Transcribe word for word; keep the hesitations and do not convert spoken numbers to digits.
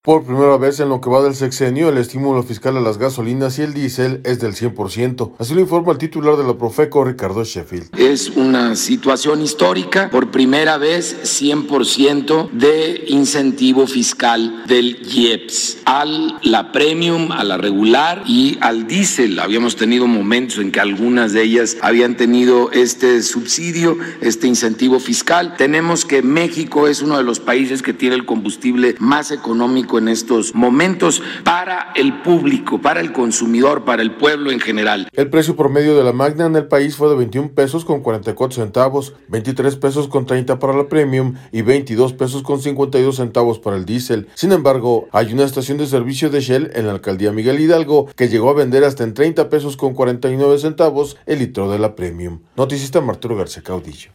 Por primera vez en lo que va del sexenio, el estímulo fiscal a las gasolinas y el diésel es del cien por ciento. Así lo informa el titular de la Profeco, Ricardo Sheffield. Es una situación histórica. Por primera vez, cien por ciento de incentivo fiscal del I E P S a la premium, a la regular y al diésel. Habíamos tenido momentos en que algunas de ellas habían tenido este subsidio, este incentivo fiscal. Tenemos que México es uno de los países que tiene el combustible más económico en estos momentos para el público, para el consumidor, para el pueblo en general. El precio promedio de la Magna en el país fue de veintiún pesos con cuarenta y cuatro centavos, veintitrés pesos con treinta para la Premium y veintidós pesos con cincuenta y dos centavos para el diésel. Sin embargo, hay una estación de servicio de Shell en la alcaldía Miguel Hidalgo que llegó a vender hasta en treinta pesos con cuarenta y nueve centavos el litro de la Premium. Noticista Arturo García Caudillo.